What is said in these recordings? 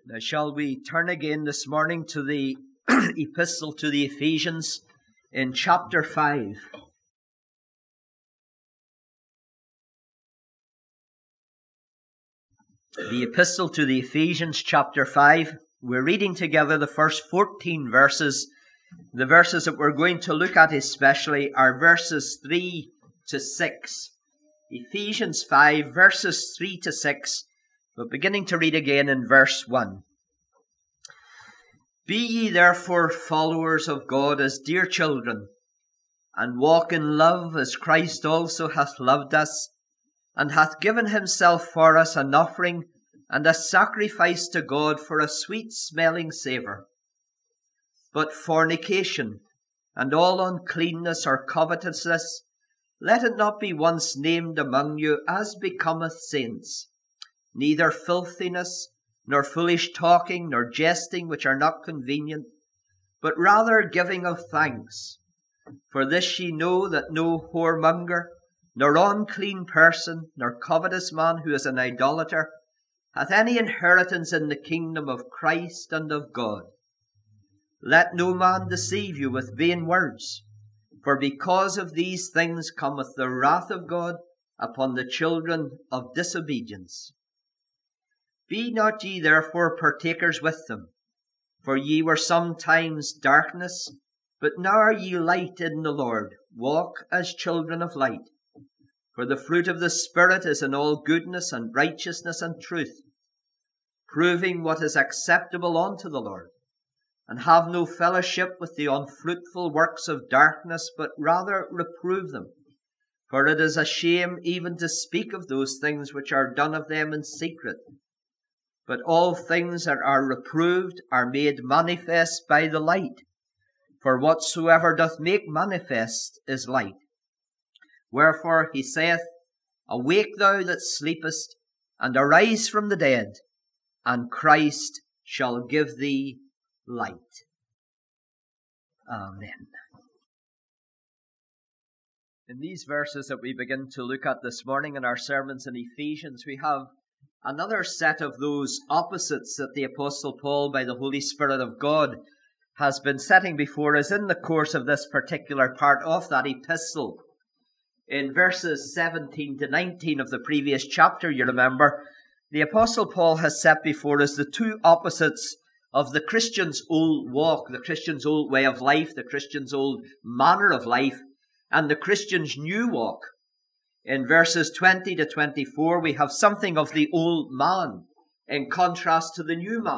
Now, shall we turn again this morning to the epistle to the Ephesians in chapter 5. The epistle to the Ephesians chapter 5. We're reading together the first 14 verses. The verses that we're going to look at especially are verses 3 to 6. Ephesians 5 verses 3 to 6. But beginning to read again in verse 1. Be ye therefore followers of God as dear children, and walk in love as Christ also hath loved us, and hath given himself for us an offering and a sacrifice to God for a sweet-smelling savour. But fornication, and all uncleanness or covetousness, let it not be once named among you as becometh saints, neither filthiness, nor foolish talking, nor jesting, which are not convenient, but rather giving of thanks. For this ye know, that no whoremonger, nor unclean person, nor covetous man who is an idolater, hath any inheritance in the kingdom of Christ and of God. Let no man deceive you with vain words, for because of these things cometh the wrath of God upon the children of disobedience. Be not ye therefore partakers with them, for ye were sometimes darkness, but now are ye light in the Lord. Walk as children of light. For the fruit of the Spirit is in all goodness and righteousness and truth, proving what is acceptable unto the Lord. And have no fellowship with the unfruitful works of darkness, but rather reprove them. For it is a shame even to speak of those things which are done of them in secret. But all things that are reproved are made manifest by the light. For whatsoever doth make manifest is light. Wherefore he saith, Awake thou that sleepest, and arise from the dead, and Christ shall give thee light. Amen. In these verses that we begin to look at this morning in our sermons in Ephesians, we have another set of those opposites that the Apostle Paul, by the Holy Spirit of God, has been setting before us in the course of this particular part of that epistle. In verses 17 to 19 of the previous chapter, you remember, the Apostle Paul has set before us the two opposites of the Christian's old walk, the Christian's old way of life, the Christian's old manner of life, and the Christian's new walk. In verses 20 to 24, we have something of the old man in contrast to the new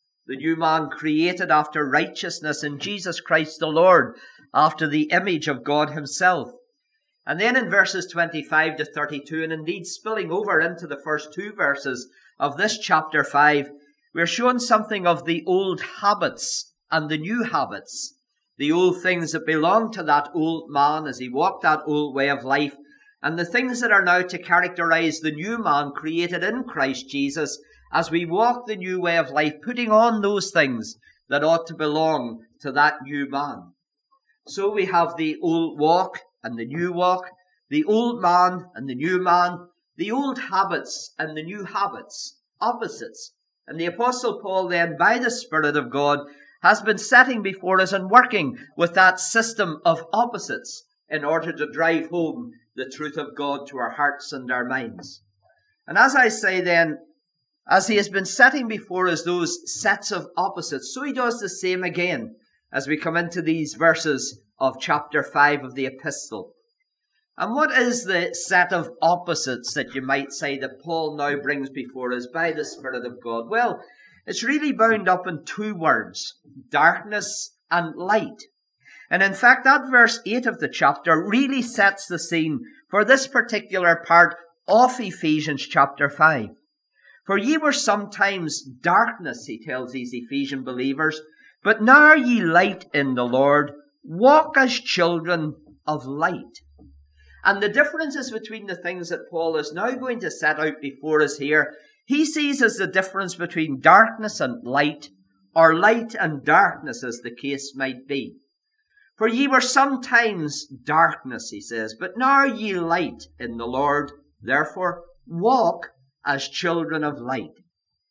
man created after righteousness in Jesus Christ the Lord, after the image of God himself. And then in verses 25 to 32, and indeed spilling over into the first two verses of this chapter 5, we're shown something of the old habits and the new habits, the old things that belong to that old man as he walked that old way of life, and the things that are now to characterize the new man created in Christ Jesus as we walk the new way of life, putting on those things that ought to belong to that new man. So we have the old walk and the new walk, the old man and the new man, the old habits and the new habits, opposites. And the Apostle Paul then, by the Spirit of God, has been setting before us and working with that system of opposites in order to drive home the truth of God to our hearts and our minds. And as I say then, as he has been setting before us those sets of opposites, so he does the same again as we come into these verses of chapter 5 of the epistle. And what is the set of opposites that you might say that Paul now brings before us by the Spirit of God? Well, it's really bound up in two words, darkness and light. And in fact, that verse 8 of the chapter really sets the scene for this particular part of Ephesians chapter 5. For ye were sometimes darkness, he tells these Ephesian believers, but now are ye light in the Lord. Walk as children of light. And the differences between the things that Paul is now going to set out before us here, he sees as the difference between darkness and light, or light and darkness as the case might be. For ye were sometimes darkness, he says, but now are ye light in the Lord. Therefore, walk as children of light.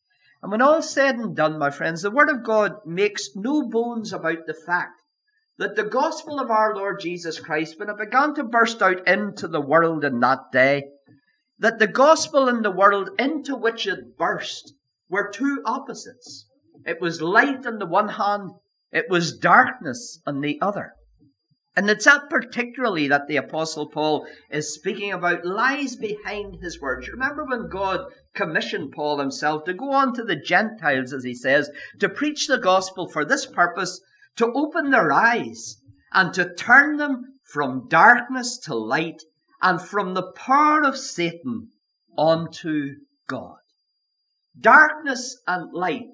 And when all's said and done, my friends, the Word of God makes no bones about the fact that the gospel of our Lord Jesus Christ, when it began to burst out into the world in that day, that the gospel in the world into which it burst were two opposites. It was light on the one hand, it was darkness on the other. And it's that particularly that the Apostle Paul is speaking about lies behind his words. You remember when God commissioned Paul himself to go on to the Gentiles, as he says, to preach the gospel for this purpose, to open their eyes and to turn them from darkness to light and from the power of Satan unto God. Darkness and light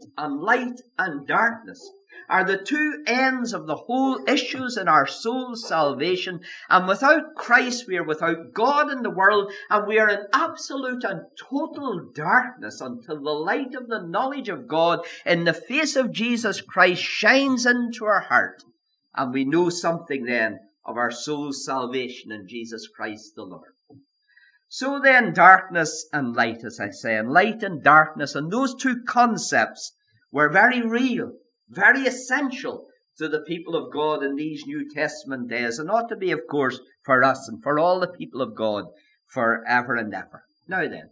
and darkness are the two ends of the whole issues in our soul's salvation. And without Christ, we are without God in the world, and we are in absolute and total darkness until the light of the knowledge of God in the face of Jesus Christ shines into our heart, and we know something then of our soul's salvation in Jesus Christ the Lord. So then, darkness and light, as I say, and light and darkness, and those two concepts were very real, very essential to the people of God in these New Testament days, and ought to be, of course, for us and for all the people of God forever and ever. Now then,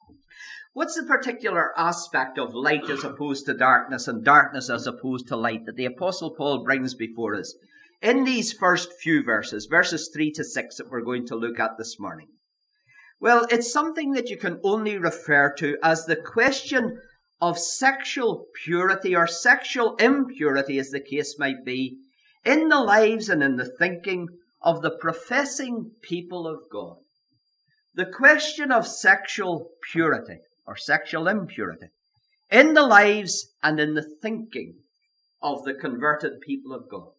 what's the particular aspect of light as opposed to darkness and darkness as opposed to light that the Apostle Paul brings before us in these first few verses, verses 3 to 6 that we're going to look at this morning? Well, it's something that you can only refer to as the question of sexual purity or sexual impurity, as the case might be, in the lives and in the thinking of the professing people of God. The question of sexual purity or sexual impurity in the lives and in the thinking of the converted people of God.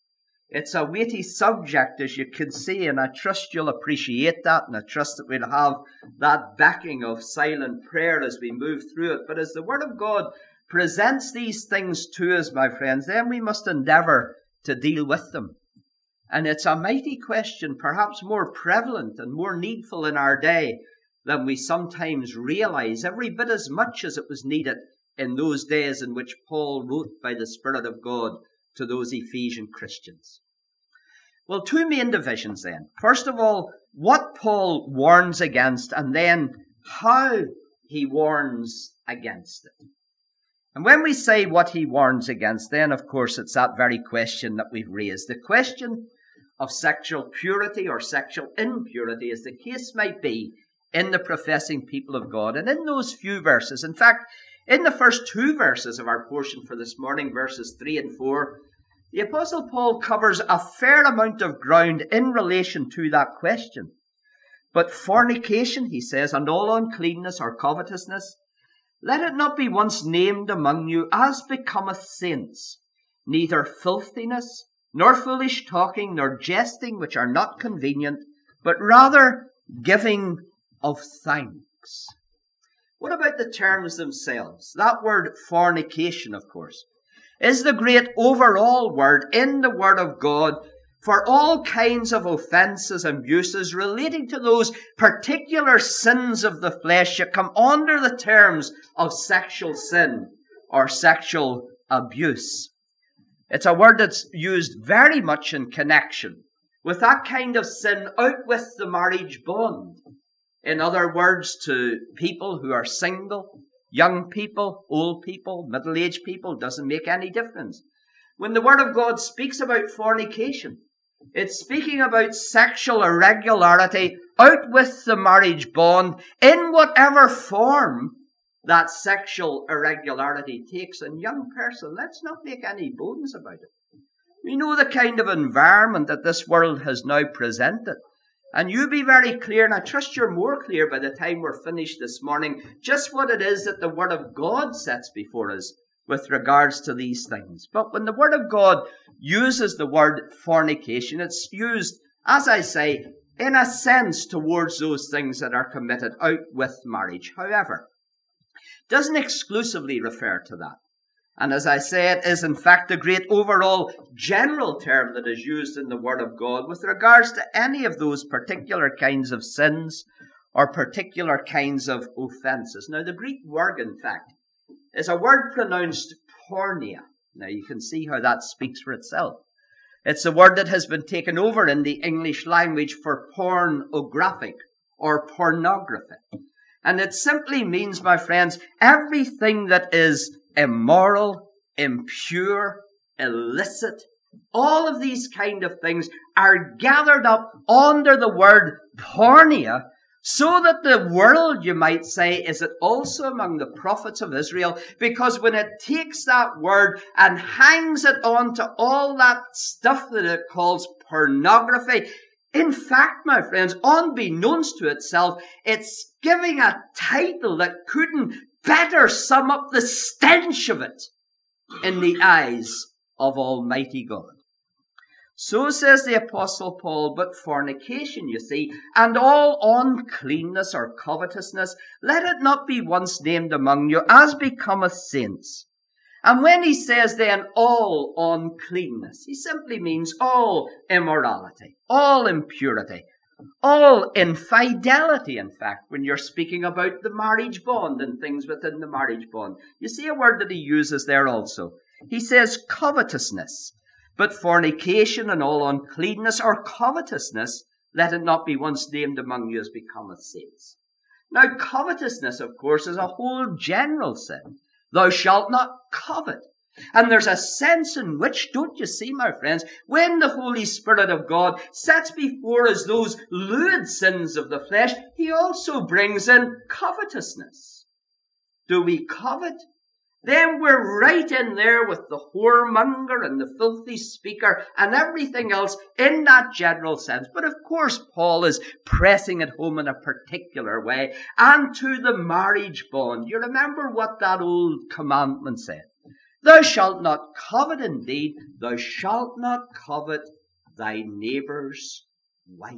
It's a weighty subject, as you can see, and I trust you'll appreciate that, and I trust that we'll have that backing of silent prayer as we move through it. But as the Word of God presents these things to us, my friends, then we must endeavour to deal with them. And it's a mighty question, perhaps more prevalent and more needful in our day than we sometimes realise, every bit as much as it was needed in those days in which Paul wrote by the Spirit of God to those Ephesian Christians. Well, two main divisions then. First of all, what Paul warns against, and then how he warns against it. And when we say what he warns against, then of course it's that very question that we've raised. The question of sexual purity or sexual impurity, as the case might be, in the professing people of God. And in those few verses, in fact, in the first two verses of our portion for this morning, verses 3 and 4, the Apostle Paul covers a fair amount of ground in relation to that question. But fornication, he says, and all uncleanness or covetousness, let it not be once named among you as becometh saints, neither filthiness, nor foolish talking, nor jesting, which are not convenient, but rather giving of thanks. What about the terms themselves? That word fornication, of course, is the great overall word in the Word of God for all kinds of offences and abuses relating to those particular sins of the flesh that come under the terms of sexual sin or sexual abuse. It's a word that's used very much in connection with that kind of sin out with the marriage bond. In other words, to people who are single, young people, old people, middle-aged people, doesn't make any difference. When the Word of God speaks about fornication, it's speaking about sexual irregularity out with the marriage bond in whatever form that sexual irregularity takes. And young person, let's not make any bones about it. We know the kind of environment that this world has now presented. And you be very clear, and I trust you're more clear by the time we're finished this morning, just what it is that the Word of God sets before us with regards to these things. But when the Word of God uses the word fornication, it's used, as I say, in a sense towards those things that are committed out with marriage. However, it doesn't exclusively refer to that. And as I say, it is in fact the great overall general term that is used in the Word of God with regards to any of those particular kinds of sins or particular kinds of offences. Now, the Greek word, in fact, is a word pronounced porneia. Now you can see how that speaks for itself. It's the word that has been taken over in the English language for pornographic or pornography. And it simply means, my friends, everything that is immoral, impure, illicit, all of these kind of things are gathered up under the word porneia, so that the world, you might say, is it also among the prophets of Israel, because when it takes that word and hangs it on to all that stuff that it calls pornography, in fact, my friends, unbeknownst to itself, it's giving a title that couldn't better sum up the stench of it in the eyes of Almighty God. So says the Apostle Paul, but fornication, you see, and all uncleanness or covetousness, let it not be once named among you, as becometh saints. And when he says then all uncleanness, he simply means all immorality, all impurity, all infidelity, in fact, when you're speaking about the marriage bond and things within the marriage bond. You see a word that he uses there also. He says covetousness. But fornication and all uncleanness or covetousness, let it not be once named among you as becometh saints. Now, covetousness, of course, is a whole general sin. Thou shalt not covet. And there's a sense in which, don't you see, my friends, when the Holy Spirit of God sets before us those lewd sins of the flesh, he also brings in covetousness. Do we covet? Then we're right in there with the whoremonger and the filthy speaker and everything else in that general sense. But of course, Paul is pressing it home in a particular way. And to the marriage bond, you remember what that old commandment said. Thou shalt not covet indeed, thou shalt not covet thy neighbor's wife.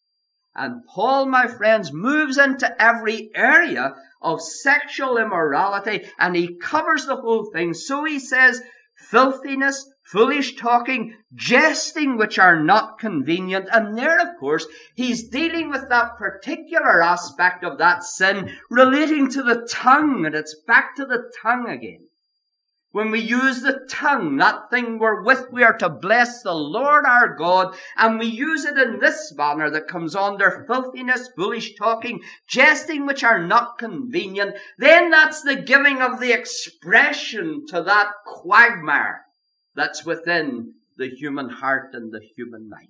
And Paul, my friends, moves into every area of sexual immorality, and he covers the whole thing. So he says, filthiness, foolish talking, jesting which are not convenient. And there, of course, he's dealing with that particular aspect of that sin relating to the tongue, and it's back to the tongue again. When we use the tongue, that thing wherewith we are to bless the Lord our God, and we use it in this manner that comes under filthiness, foolish talking, jesting which are not convenient, then that's the giving of the expression to that quagmire that's within the human heart and the human mind.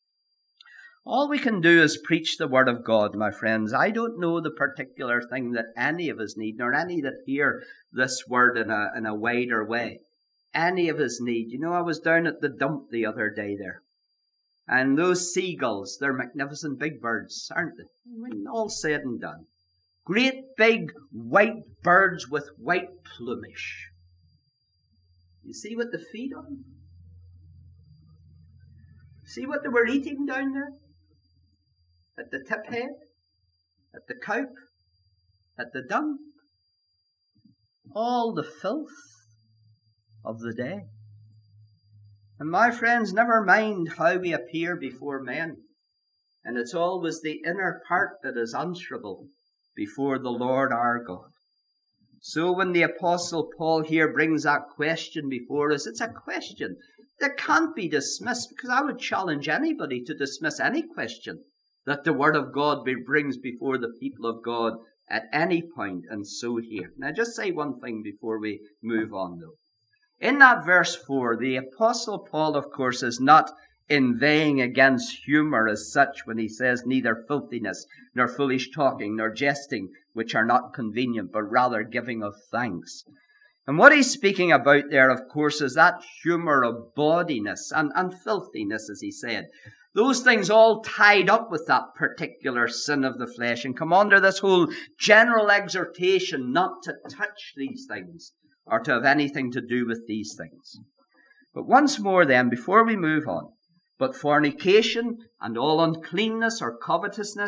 All we can do is preach the word of God, my friends. I don't know the particular thing that any of us need, nor any that hear this word in a wider way. Any of us need. You know, I was down at the dump the other day there. And those seagulls, they're magnificent big birds, aren't they? When all said and done. Great big white birds with white plumage. You see what they feed on? See what they were eating down there? At the tip head, at the croup, at the dump. All the filth of the day. And my friends, never mind how we appear before men. And it's always the inner part that is answerable before the Lord our God. So when the Apostle Paul here brings that question before us, it's a question that can't be dismissed, because I would challenge anybody to dismiss any question that the Word of God brings before the people of God at any point, and so here. Now just say one thing before we move on though. In that verse 4, the Apostle Paul, of course, is not inveighing against humour as such when he says neither filthiness, nor foolish talking, nor jesting, which are not convenient, but rather giving of thanks. And what he's speaking about there, of course, is that humour of bawdiness and filthiness, as he said. Those things all tied up with that particular sin of the flesh and come under this whole general exhortation not to touch these things or to have anything to do with these things. But once more then, before we move on, but fornication and all uncleanness or covetousness,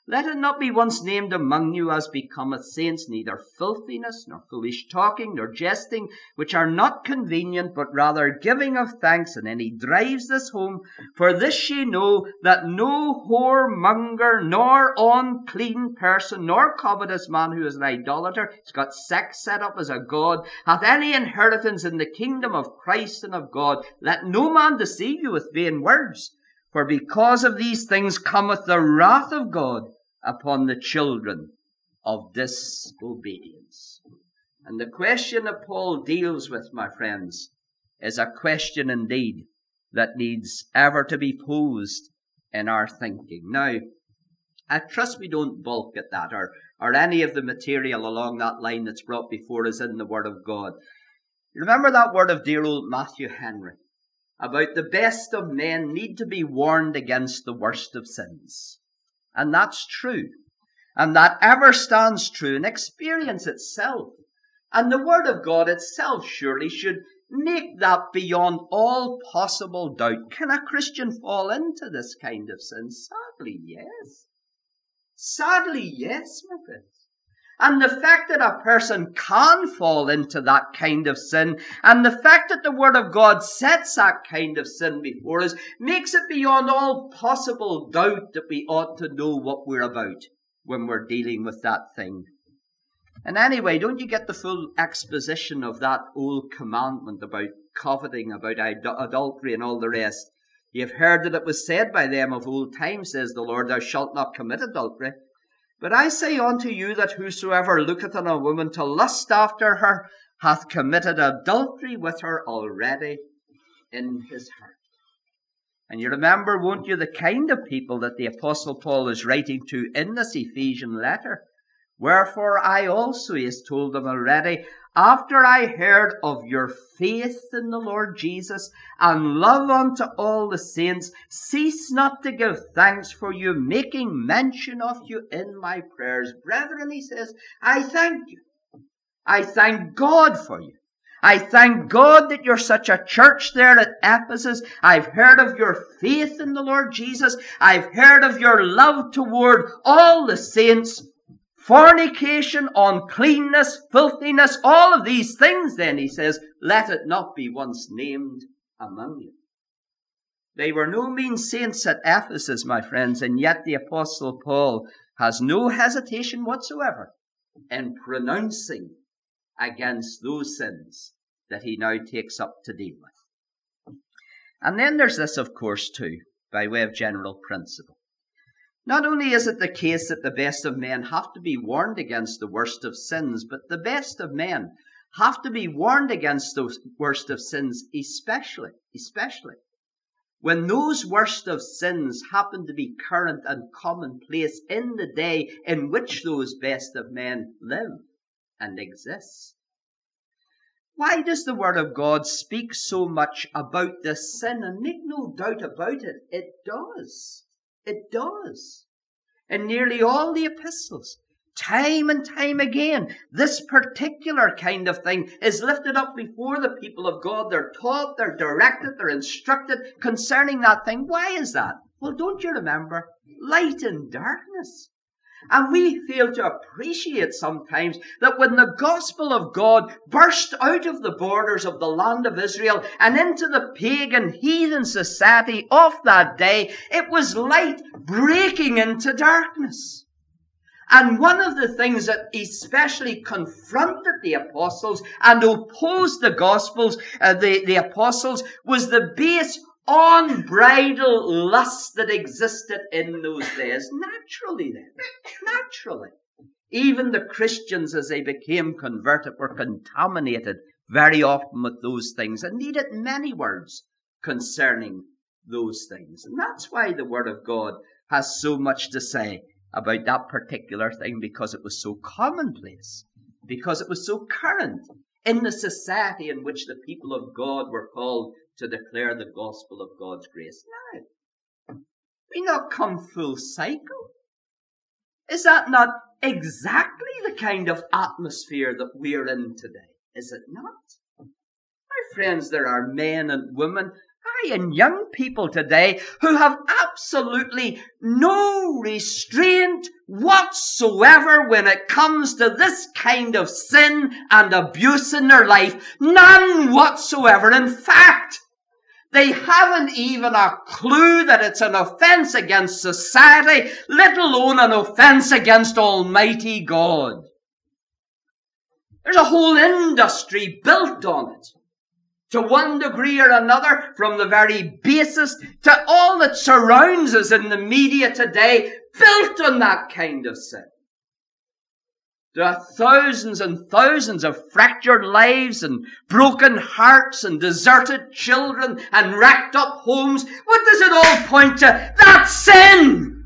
Let it not be once named among you as becometh saints, neither filthiness, nor foolish talking, nor jesting, which are not convenient, but rather giving of thanks. And then he drives this home. For this ye know, that no whoremonger, nor unclean person, nor covetous man who is an idolater, he's got sex set up as a god, hath any inheritance in the kingdom of Christ and of God. Let no man deceive you with vain words. For because of these things cometh the wrath of God upon the children of disobedience. And the question that Paul deals with, my friends, is a question indeed that needs ever to be posed in our thinking. Now, I trust we don't balk at that, or any of the material along that line that's brought before us in the Word of God. Remember that word of dear old Matthew Henry about the best of men need to be warned against the worst of sins. And that's true. And that ever stands true in experience itself. And the Word of God itself surely should make that beyond all possible doubt. Can a Christian fall into this kind of sin? Sadly, yes. Sadly, yes, my friends. And the fact that a person can fall into that kind of sin, and the fact that the Word of God sets that kind of sin before us, makes it beyond all possible doubt that we ought to know what we're about when we're dealing with that thing. And anyway, don't you get the full exposition of that old commandment about coveting, about adultery and all the rest? You've heard that it was said by them of old time, says the Lord, thou shalt not commit adultery. But I say unto you that whosoever looketh on a woman to lust after her hath committed adultery with her already in his heart. And you remember, won't you, the kind of people that the Apostle Paul is writing to in this Ephesian letter? Wherefore I also, he has told them already, after I heard of your faith in the Lord Jesus and love unto all the saints, cease not to give thanks for you, making mention of you in my prayers. Brethren, he says, I thank you. I thank God for you. I thank God that you're such a church there at Ephesus. I've heard of your faith in the Lord Jesus. I've heard of your love toward all the saints. Fornication, uncleanness, filthiness, all of these things, then, he says, let it not be once named among you. They were no mean saints at Ephesus, my friends, and yet the Apostle Paul has no hesitation whatsoever in pronouncing against those sins that he now takes up to deal with. And then there's this, of course, too, by way of general principle. Not only is it the case that the best of men have to be warned against the worst of sins, but the best of men have to be warned against those worst of sins, especially when those worst of sins happen to be current and commonplace in the day in which those best of men live and exist. Why does the Word of God speak so much about this sin? And make no doubt about it, it does. It does. In nearly all the epistles, time and time again, this particular kind of thing is lifted up before the people of God. They're taught, they're directed, they're instructed concerning that thing. Why is that? Well, don't you remember? Light and darkness. And we fail to appreciate sometimes that when the gospel of God burst out of the borders of the land of Israel and into the pagan heathen society of that day, it was light breaking into darkness. And one of the things that especially confronted the apostles and opposed the gospels, the apostles, was the base unbridled lust that existed in those days. Naturally. Even the Christians, as they became converted, were contaminated very often with those things and needed many words concerning those things. And that's why the Word of God has so much to say about that particular thing, because it was so commonplace, because it was so current in the society in which the people of God were called to declare the gospel of God's grace. Now, we not come full cycle. Is that not exactly the kind of atmosphere that we're in today? Is it not? My friends, there are men and women And young people today who have absolutely no restraint whatsoever when it comes to this kind of sin and abuse in their life. None whatsoever. In fact, they haven't even a clue that it's an offense against society, let alone an offense against Almighty God. There's a whole industry built on it. To one degree or another, from the very basis to all that surrounds us in the media today, built on that kind of sin. There are thousands and thousands of fractured lives and broken hearts and deserted children and wrecked up homes. What does it all point to? That's sin!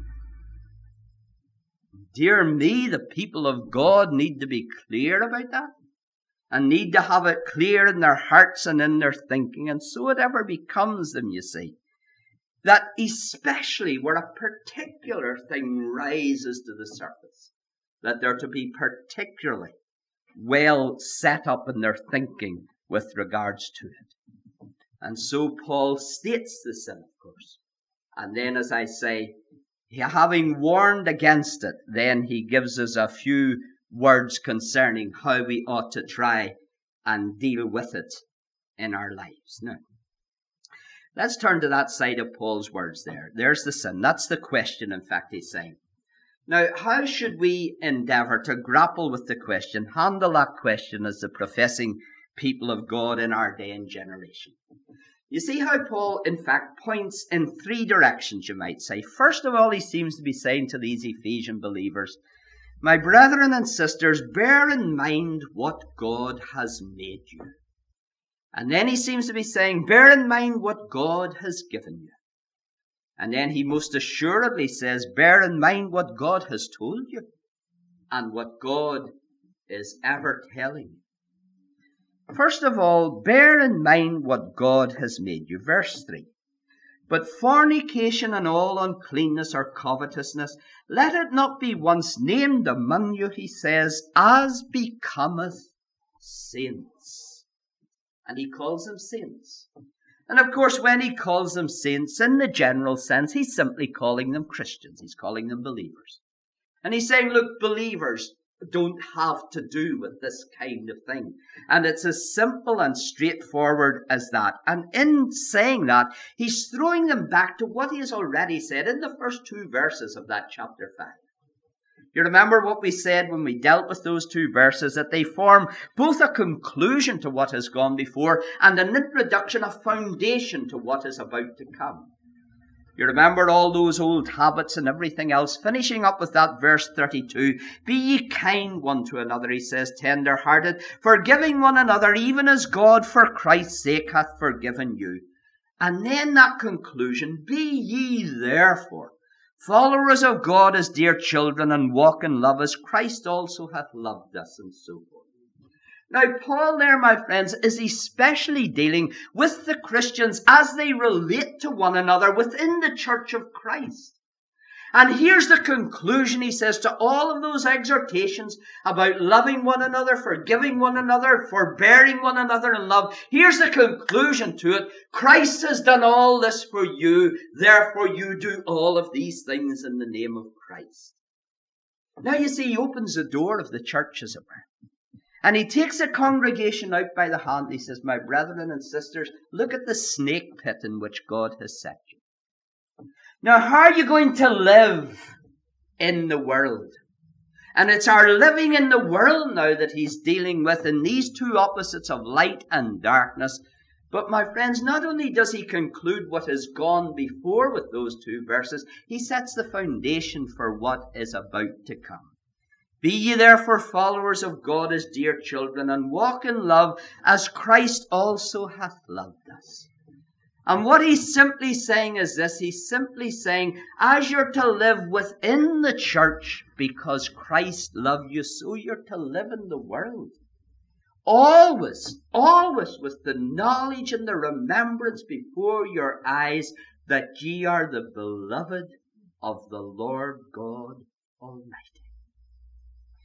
Dear me, the people of God need to be clear about that. And need to have it clear in their hearts and in their thinking. And so it ever becomes them, you see, that especially where a particular thing rises to the surface, that they're to be particularly well set up in their thinking with regards to it. And so Paul states the sin, of course. And then, as I say, having warned against it, then he gives us a few words concerning how we ought to try and deal with it in our lives. Now, let's turn to that side of Paul's words there. There's the sin. That's the question, in fact, he's saying. Now, how should we endeavour to grapple with the question, handle that question as the professing people of God in our day and generation? You see how Paul, in fact, points in three directions, you might say. First of all, he seems to be saying to these Ephesian believers, my brethren and sisters, bear in mind what God has made you. And then he seems to be saying, bear in mind what God has given you. And then he most assuredly says, bear in mind what God has told you and what God is ever telling you. First of all, bear in mind what God has made you. Verse 3. But fornication and all uncleanness or covetousness, let it not be once named among you, he says, as becometh saints. And he calls them saints. And of course, when he calls them saints, in the general sense, he's simply calling them Christians. He's calling them believers. And he's saying, look, believers don't have to do with this kind of thing. And it's as simple and straightforward as that. And in saying that, he's throwing them back to what he has already said in the first two verses of that chapter 5. You remember what we said when we dealt with those two verses, that they form both a conclusion to what has gone before and an introduction, a foundation to what is about to come. You remember all those old habits and everything else, finishing up with that verse 32. Be ye kind one to another, he says, tender-hearted, forgiving one another, even as God for Christ's sake hath forgiven you. And then that conclusion, be ye therefore followers of God as dear children, and walk in love as Christ also hath loved us, and so forth. Now, Paul there, my friends, is especially dealing with the Christians as they relate to one another within the church of Christ. And here's the conclusion, he says, to all of those exhortations about loving one another, forgiving one another, forbearing one another in love. Here's the conclusion to it. Christ has done all this for you, therefore you do all of these things in the name of Christ. Now you see, he opens the door of the church, as it were. And he takes the congregation out by the hand. He says, my brethren and sisters, look at the snake pit in which God has set you. Now, how are you going to live in the world? And it's our living in the world now that he's dealing with in these two opposites of light and darkness. But my friends, not only does he conclude what has gone before with those two verses, he sets the foundation for what is about to come. Be ye therefore followers of God as dear children, and walk in love as Christ also hath loved us. And what he's simply saying is this. He's simply saying, as you're to live within the church because Christ loved you, so you're to live in the world. Always, always with the knowledge and the remembrance before your eyes that ye are the beloved of the Lord God Almighty.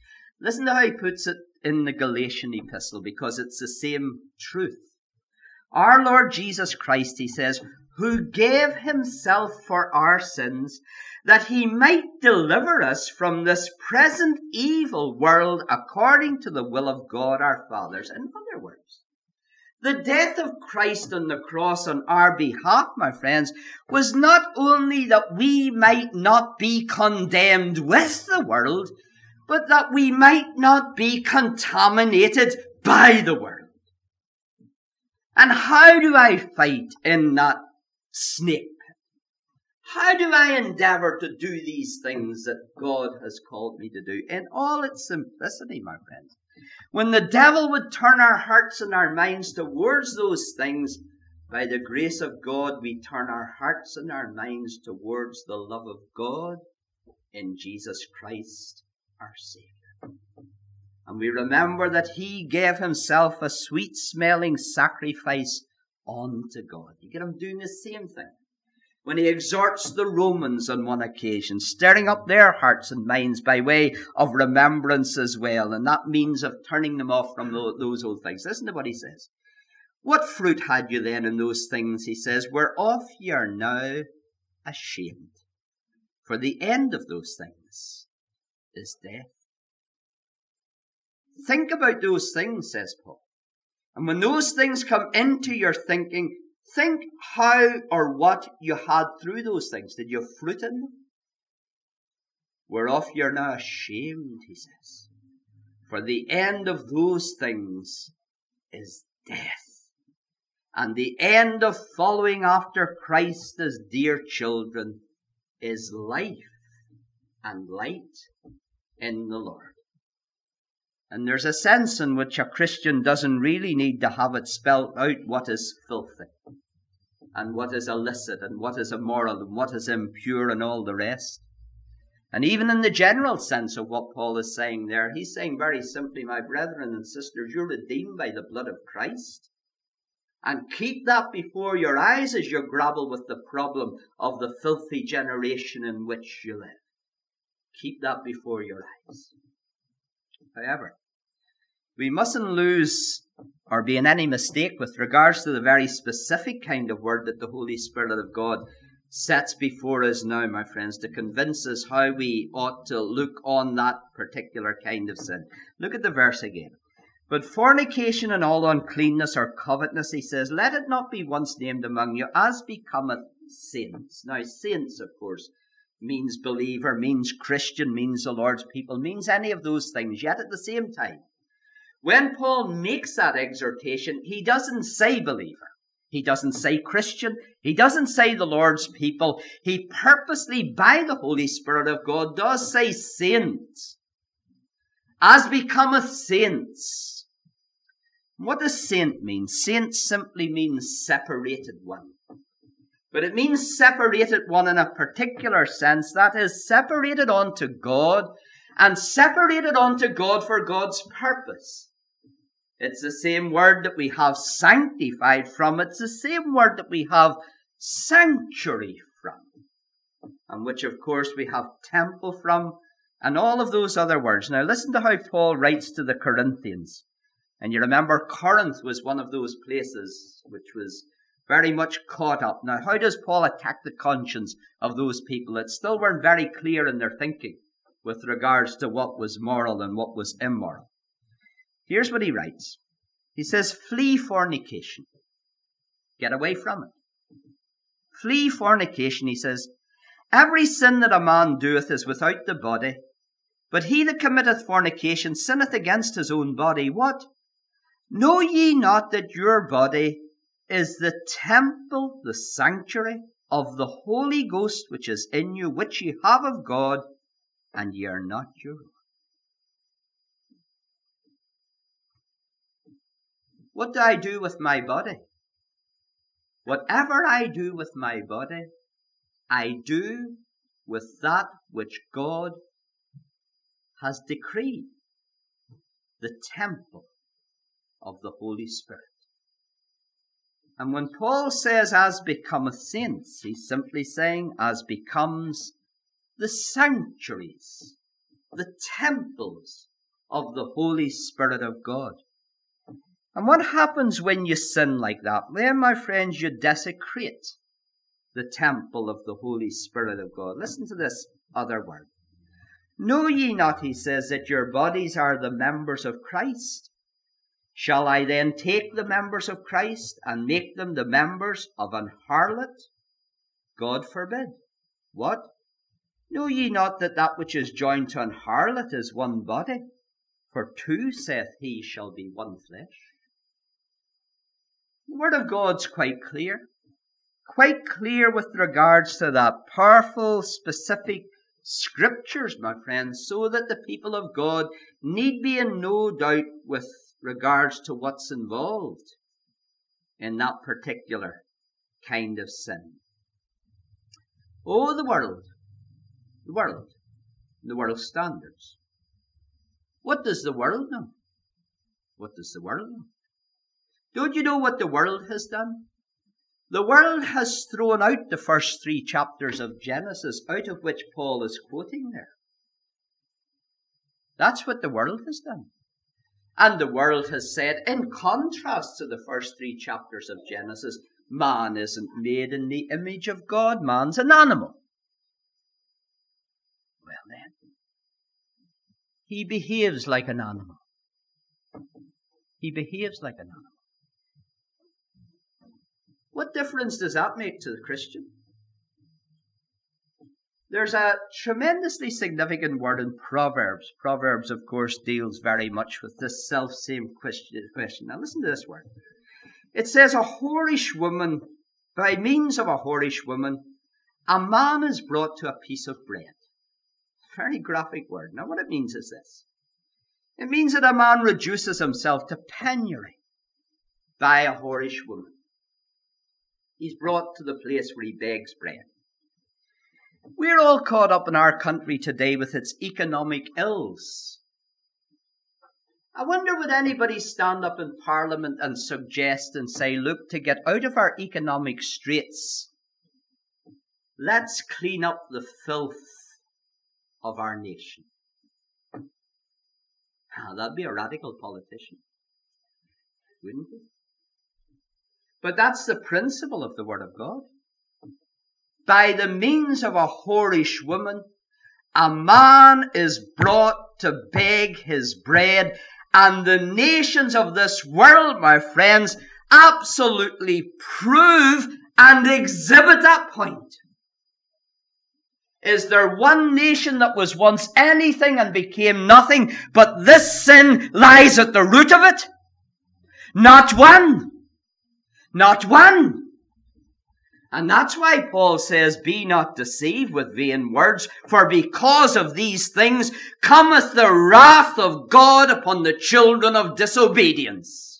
Listen to how he puts it in the Galatian epistle, because it's the same truth. Our Lord Jesus Christ, he says, who gave himself for our sins, that he might deliver us from this present evil world according to the will of God our fathers. In other words, the death of Christ on the cross on our behalf, my friends, was not only that we might not be condemned with the world, but that we might not be contaminated by the world. And how do I fight in that snake pit? How do I endeavor to do these things that God has called me to do? In all its simplicity, my friends. When the devil would turn our hearts and our minds towards those things, by the grace of God, we turn our hearts and our minds towards the love of God in Jesus Christ, our Savior. And we remember that he gave himself a sweet-smelling sacrifice unto God. You get him doing the same thing when he exhorts the Romans on one occasion, stirring up their hearts and minds by way of remembrance as well, and that means of turning them off from those old things. Listen to what he says. What fruit had you then in those things, he says, whereof ye are now ashamed? For the end of those things is death. Think about those things, says Paul. And when those things come into your thinking, think how or what you had through those things. Did you have fruit in them? Whereof you're now ashamed, he says. For the end of those things is death. And the end of following after Christ as dear children is life and light in the Lord. And there's a sense in which a Christian doesn't really need to have it spelt out what is filthy and what is illicit and what is immoral and what is impure and all the rest. And even in the general sense of what Paul is saying there, he's saying very simply, my brethren and sisters, you're redeemed by the blood of Christ. And keep that before your eyes as you grapple with the problem of the filthy generation in which you live. Keep that before your eyes. However, we mustn't lose or be in any mistake with regards to the very specific kind of word that the Holy Spirit of God sets before us now, my friends, to convince us how we ought to look on that particular kind of sin. Look at the verse again. But fornication and all uncleanness or covetousness, he says, let it not be once named among you, as becometh saints. Now, saints, of course, means believer, means Christian, means the Lord's people, means any of those things. Yet at the same time, when Paul makes that exhortation, he doesn't say believer. He doesn't say Christian. He doesn't say the Lord's people. He purposely, by the Holy Spirit of God, does say saints. As becometh saints. What does saint mean? Saint simply means separated one. But it means separated one in a particular sense, that is, separated unto God, and separated unto God for God's purpose. It's the same word that we have sanctified from. It's the same word that we have sanctuary from, and which, of course, we have temple from, and all of those other words. Now, listen to how Paul writes to the Corinthians. And you remember Corinth was one of those places which was very much caught up. Now, how does Paul attack the conscience of those people that still weren't very clear in their thinking with regards to what was moral and what was immoral? Here's what he writes. He says, flee fornication. Get away from it. Flee fornication, he says. Every sin that a man doeth is without the body, but he that committeth fornication sinneth against his own body. What? Know ye not that your body is the temple, the sanctuary of the Holy Ghost which is in you, which ye have of God, and ye are not your own? What do I do with my body? Whatever I do with my body, I do with that which God has decreed, the temple of the Holy Spirit. And when Paul says, as becometh saints, he's simply saying, as becomes the sanctuaries, the temples of the Holy Spirit of God. And what happens when you sin like that? Then, my friends, you desecrate the temple of the Holy Spirit of God. Listen to this other word. Know ye not, he says, that your bodies are the members of Christ? Shall I then take the members of Christ and make them the members of an harlot? God forbid. What? Know ye not that that which is joined to an harlot is one body? For two, saith he, shall be one flesh. The Word of God's quite clear. Quite clear with regards to that. Powerful, specific scriptures, my friends, so that the people of God need be in no doubt with regards to what's involved in that particular kind of sin. Oh, the world standards. What does the world know? What does the world know? Don't you know what the world has done? The world has thrown out the first 3 chapters of Genesis, out of which Paul is quoting there. That's what the world has done. And the world has said, in contrast to the first 3 chapters of Genesis, man isn't made in the image of God, man's an animal. Well then, he behaves like an animal. He behaves like an animal. What difference does that make to the Christian? There's a tremendously significant word in Proverbs. Proverbs, of course, deals very much with this self-same question. Now listen to this word. It says, a whorish woman, by means of a whorish woman, a man is brought to a piece of bread. Very graphic word. Now what it means is this. It means that a man reduces himself to penury by a whorish woman. He's brought to the place where he begs bread. We're all caught up in our country today with its economic ills. I wonder would anybody stand up in Parliament and suggest and say, look, to get out of our economic straits, let's clean up the filth of our nation. That'd be a radical politician, wouldn't it? But that's the principle of the Word of God. By the means of a whorish woman, a man is brought to beg his bread, and the nations of this world, my friends, absolutely prove and exhibit that point. Is there one nation that was once anything and became nothing, but this sin lies at the root of it? Not one. Not one. And that's why Paul says, be not deceived with vain words, for because of these things cometh the wrath of God upon the children of disobedience.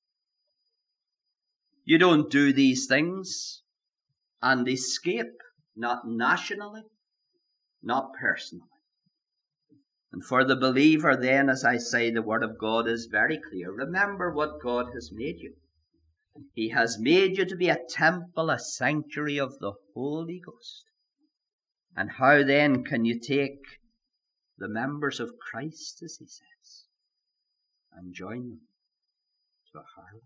You don't do these things and escape, not nationally, not personally. And for the believer then, as I say, the Word of God is very clear. Remember what God has made you. He has made you to be a temple, a sanctuary of the Holy Ghost. And how then can you take the members of Christ, as he says, and join them to a harlot?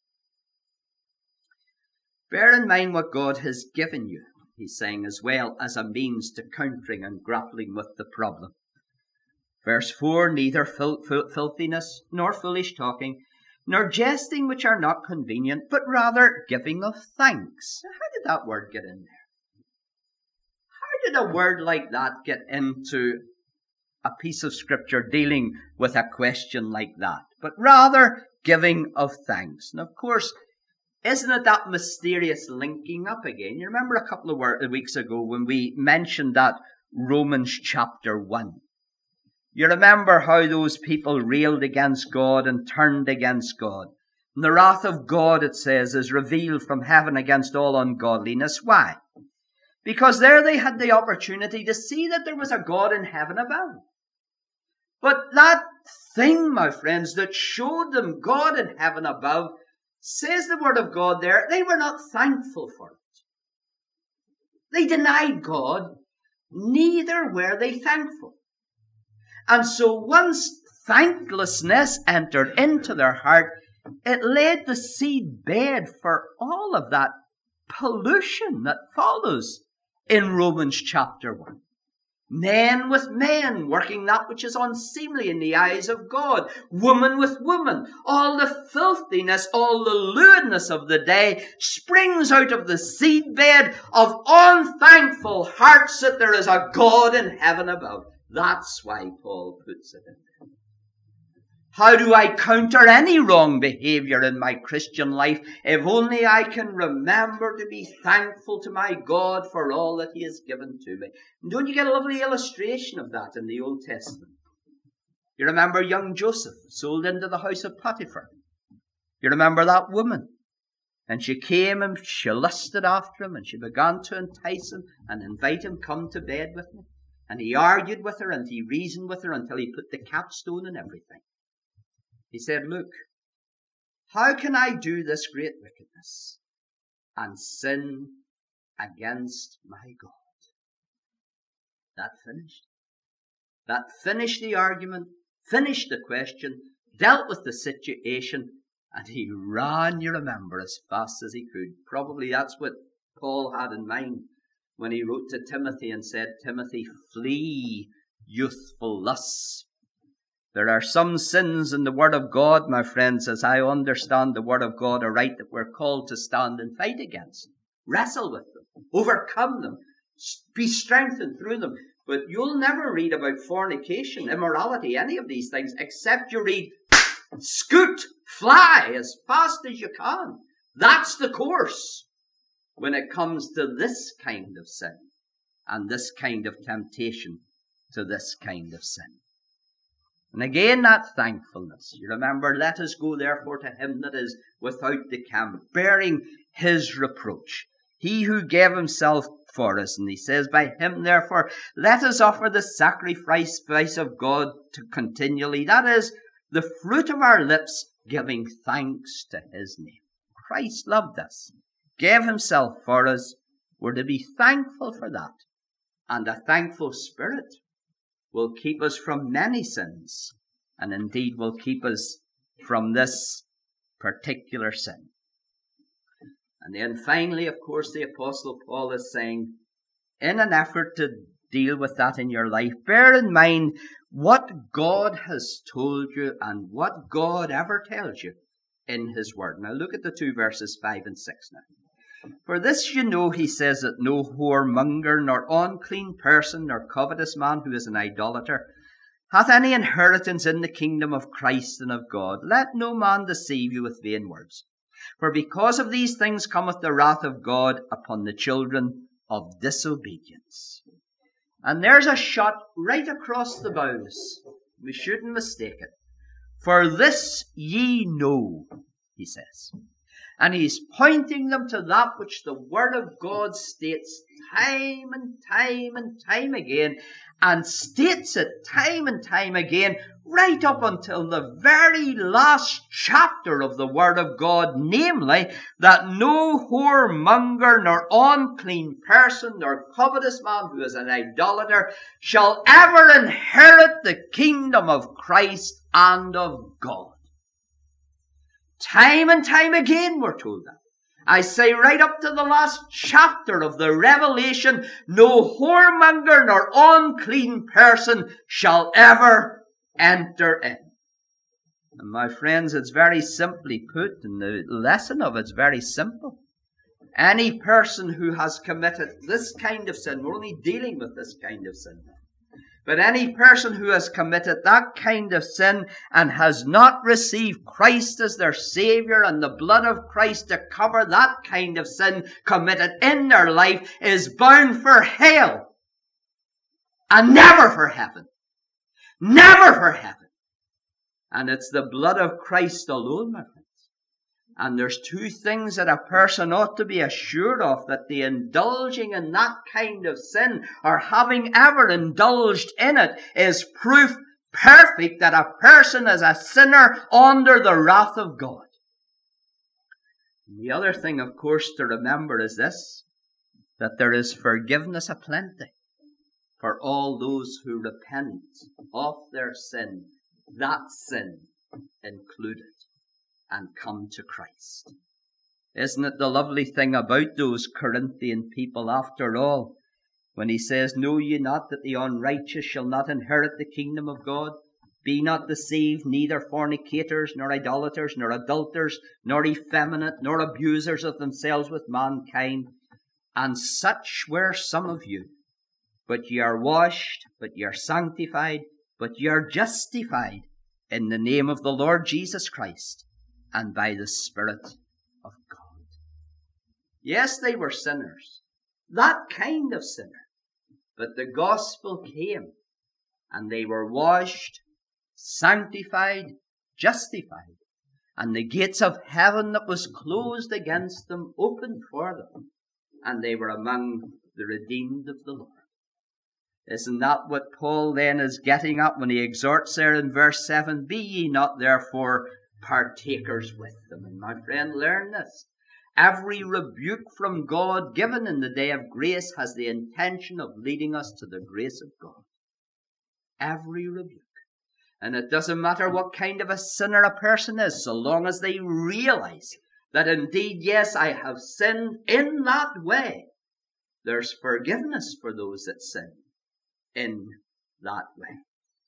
Bear in mind what God has given you, he's saying, as well as a means to countering and grappling with the problem. Verse 4, neither filthiness, nor foolish talking, nor jesting which are not convenient, but rather giving of thanks. How did that word get in there? How did a word like that get into a piece of scripture dealing with a question like that? But rather giving of thanks. And of course, isn't it that mysterious linking up again? You remember a couple of weeks ago when we mentioned that Romans chapter 1. You remember how those people railed against God and turned against God. And the wrath of God, it says, is revealed from heaven against all ungodliness. Why? Because there they had the opportunity to see that there was a God in heaven above. But that thing, my friends, that showed them God in heaven above, says the Word of God there, they were not thankful for it. They denied God, neither were they thankful. And so once thanklessness entered into their heart, It laid the seed bed for all of that pollution that follows in Romans chapter 1. Men with men, working that which is unseemly in the eyes of God. Woman with woman. All the filthiness, all the lewdness of the day springs out of the seedbed of unthankful hearts that there is a God in heaven above. That's why Paul puts it in there. How do I counter any wrong behavior in my Christian life? If only I can remember to be thankful to my God for all that He has given to me. And don't you get a lovely illustration of that in the Old Testament? You remember young Joseph sold into the house of Potiphar. You remember that woman? And she came and she lusted after him and she began to entice him and invite him, come to bed with me. And he argued with her and he reasoned with her until he put the capstone and everything. He said, look, how can I do this great wickedness and sin against my God? That finished. That finished the argument, finished the question, dealt with the situation, and he ran, you remember, as fast as he could. Probably that's what Paul had in mind when he wrote to Timothy and said, Timothy, flee youthful lusts. There are some sins in the Word of God, my friends, as I understand the Word of God aright, that we're called to stand and fight against. Wrestle with them. Overcome them. Be strengthened through them. But you'll never read about fornication, immorality, any of these things, except you read, scoot, fly as fast as you can. That's the course when it comes to this kind of sin and this kind of temptation to this kind of sin. And again, that thankfulness. You remember, let us go therefore to him that is without the camp, bearing his reproach. He who gave himself for us. And he says, by him therefore, let us offer the sacrifice of God to continually. That is, the fruit of our lips, giving thanks to his name. Christ loved us, gave himself for us. We're to be thankful for that. And a thankful spirit will keep us from many sins, and indeed will keep us from this particular sin. And then finally, of course, the Apostle Paul is saying, in an effort to deal with that in your life, bear in mind what God has told you and what God ever tells you in his word. Now look at the 2 verses 5 and 6 now. For this you know, he says, that no whoremonger, nor unclean person, nor covetous man who is an idolater, hath any inheritance in the kingdom of Christ and of God. Let no man deceive you with vain words. For because of these things cometh the wrath of God upon the children of disobedience. And there's a shot right across the bows. We shouldn't mistake it. For this ye know, he says. And he's pointing them to that which the Word of God states time and time and time again, and states it time and time again, right up until the very last chapter of the Word of God, namely, that no whoremonger, nor unclean person, nor covetous man who is an idolater, shall ever inherit the kingdom of Christ and of God. Time and time again we're told that. I say right up to the last chapter of the Revelation, no whoremonger nor unclean person shall ever enter in. And my friends, it's very simply put, and the lesson of it's very simple. Any person who has committed this kind of sin, we're only dealing with this kind of sin, but any person who has committed that kind of sin and has not received Christ as their Savior and the blood of Christ to cover that kind of sin committed in their life is bound for hell and never for heaven. Never for heaven. And it's the blood of Christ alone, my friends. And there's 2 things that a person ought to be assured of, that the indulging in that kind of sin, or having ever indulged in it, is proof perfect that a person is a sinner under the wrath of God. And the other thing, of course, to remember is this, that there is forgiveness aplenty for all those who repent of their sin, that sin included. and come to Christ. Isn't it the lovely thing about those Corinthian people after all, when he says, "Know ye not that the unrighteous shall not inherit the kingdom of God? Be not deceived, neither fornicators, nor idolaters, nor adulterers, nor effeminate, nor abusers of themselves with mankind. And such were some of you. But ye are washed, but ye are sanctified, but ye are justified in the name of the Lord Jesus Christ, and by the Spirit of God." Yes, they were sinners, that kind of sinner. But the gospel came, and they were washed, sanctified, justified, and the gates of heaven that was closed against them opened for them, and they were among the redeemed of the Lord. Isn't that what Paul then is getting at when he exhorts there in verse 7? "Be ye not therefore partakers with them." And my friend, learn this. Every rebuke from God given in the day of grace has the intention of leading us to the grace of God. Every rebuke. And it doesn't matter what kind of a sinner a person is, so long as they realize that indeed, yes, I have sinned in that way. There's forgiveness for those that sin in that way.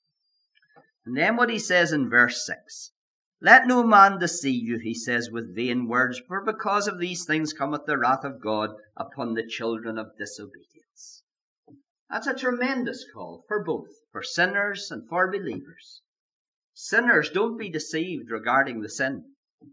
And then what he says in verse 6. "Let no man deceive you," he says, "with vain words, for because of these things cometh the wrath of God upon the children of disobedience." That's a tremendous call for both, for sinners and for believers. Sinners, don't be deceived regarding the sin.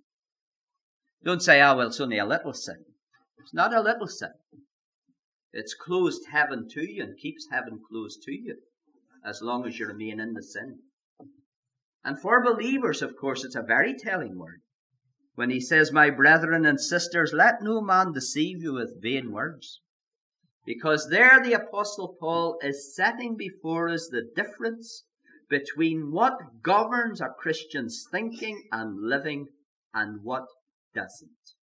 Don't say, well, it's only a little sin. It's not a little sin. It's closed heaven to you and keeps heaven closed to you as long as you remain in the sin. And for believers, of course, it's a very telling word. When he says, "My brethren and sisters, let no man deceive you with vain words." Because there the Apostle Paul is setting before us the difference between what governs a Christian's thinking and living and what doesn't.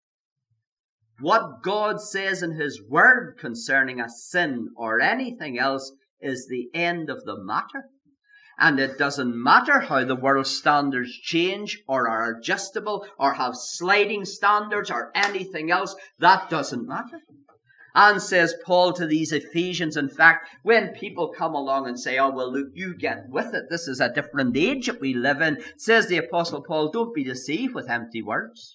What God says in his word concerning a sin or anything else is the end of the matter. And it doesn't matter how the world's standards change or are adjustable or have sliding standards or anything else. That doesn't matter. And says Paul to these Ephesians, in fact, when people come along and say, "Oh, well, look, you get with it. This is a different age that we live in," says the Apostle Paul, don't be deceived with empty words.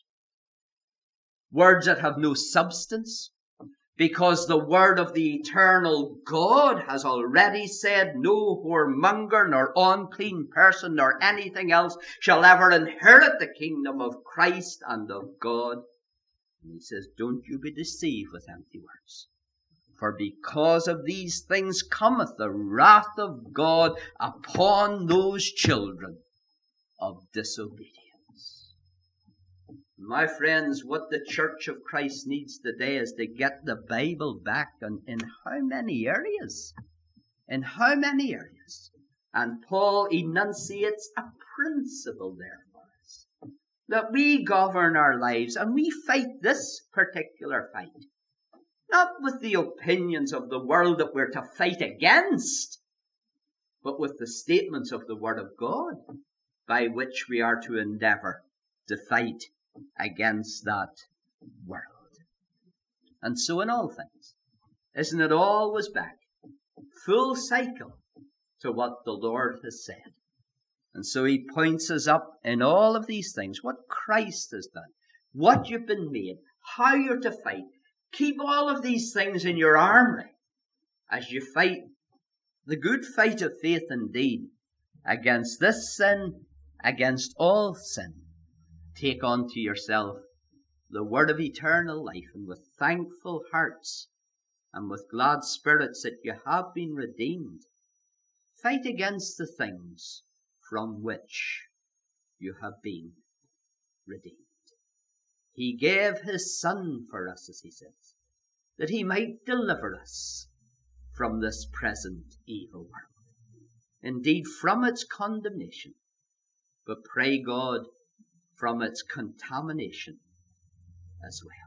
Words that have no substance. Because the word of the eternal God has already said, "No whoremonger, nor unclean person, nor anything else shall ever inherit the kingdom of Christ and of God." And he says, don't you be deceived with empty words. "For because of these things cometh the wrath of God upon those children of disobedience." My friends, what the Church of Christ needs today is to get the Bible back. And in how many areas? In how many areas? And Paul enunciates a principle there for us. That we govern our lives and we fight this particular fight. Not with the opinions of the world that we're to fight against, but with the statements of the Word of God by which we are to endeavor to fight against that world. And so in all things, isn't it always back, full cycle, to what the Lord has said? And so he points us up in all of these things, what Christ has done, what you've been made, how you're to fight. Keep all of these things in your armory as you fight the good fight of faith indeed against this sin, against all sin. Take unto yourself the word of eternal life, and with thankful hearts and with glad spirits that you have been redeemed, fight against the things from which you have been redeemed. He gave his Son for us, as he says, that he might deliver us from this present evil world. Indeed, from its condemnation, but pray God, from its contamination as well.